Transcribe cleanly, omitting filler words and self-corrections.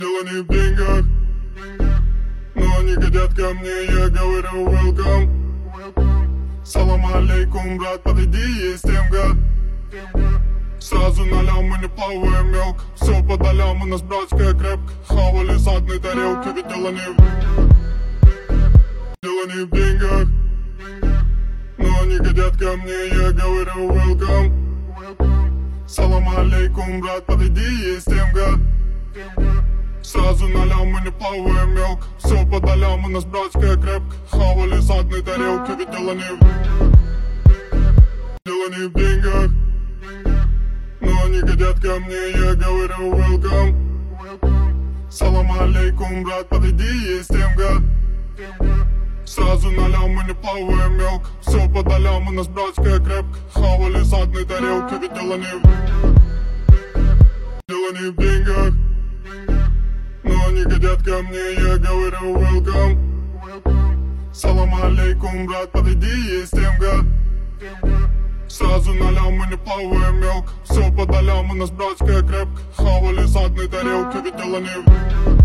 Дело не в деньгах, но они хотят ко мне, я говорю welcome. Салам алейкум, брат, подойди, есть темга. Сразу налям, мы не плаваем мелко. Все по долям, у нас братская крепка. Хавали с одной тарелки, ведь дело не в деньгах, но они хотят ко мне, я говорю welcome. Салам алейкум, брат, подойди, есть темга. Сразу налям, мы не плаваем мелко. Все по долям, у нас братская крепка. Хавали с одной тарелки, ведь дело не в деньгах, но они хотят ко мне, я говорю welcome. Салам алейкум, брат, подойди, есть темга. Сразу налям, мы не плаваем мелко. Все по долям, у нас братская крепка. Хавали с одной тарелки, ведь дело не в деньгах, но они хотят ко мне, я говорю welcome. Салам алейкум, брат, подойди, есть темга. Сразу налям, мы не плаваем мелко. Все по долям, у нас братская крепка. Хавали с одной тарелки, ведь дело не